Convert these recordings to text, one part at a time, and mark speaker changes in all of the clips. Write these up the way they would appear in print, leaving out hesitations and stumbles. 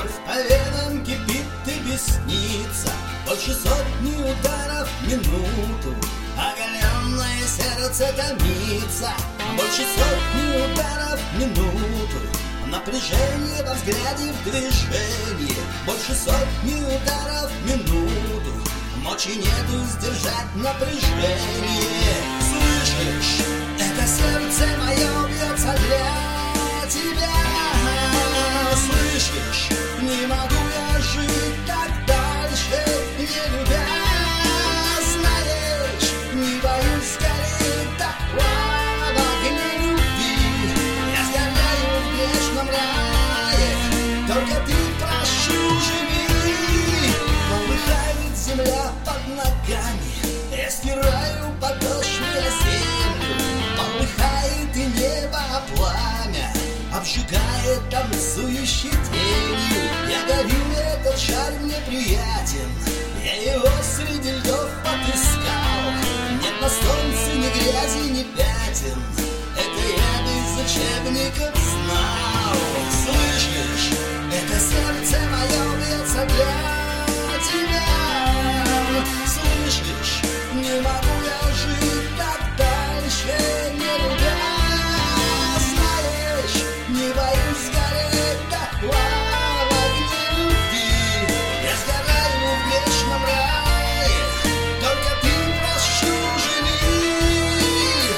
Speaker 1: Кровь по венам кипит и беснится, больше сотни ударов в минуту. Оголенное сердце томится, больше сотни ударов в минуту. Напряжение во взгляде, в движении, больше сотни ударов в минуту. Мочи нету сдержать напряжение. Слышишь, это сердце мое бьется для тебя. Слышишь, не могу я жить так дальше, не любя. Знаешь, не боюсь скорее такого в огне любви. Я сгораю в вечном рае, только ты, прошу, живи. Полыхает земля под ногами, я стираю подошвы о землю. Полыхает и небо, а пламя обжигает танцующей тенью. Я горю, этот шар мне приятен, я его среди льдов отыскал. Нет на солнце ни грязи, ни пятен, это я без учебников знал. Слышишь, это сердце мое бьется для тебя. Слышишь, не могу я жить так дальше, не любя. Знаешь, не боюсь гореть такого в огне любви. Я сгораю в вечном рае, только ты, прошу, живи.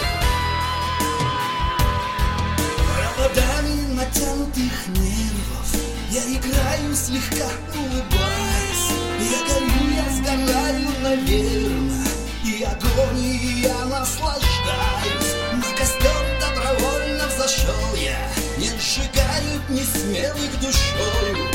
Speaker 1: Проводами натянутых нервов я играю, слегка улыбаясь. Я горю, я сгораю, наверно, и агонией я наслаждаюсь. На костер добровольно взошел я, не сжигают ни смелых душою.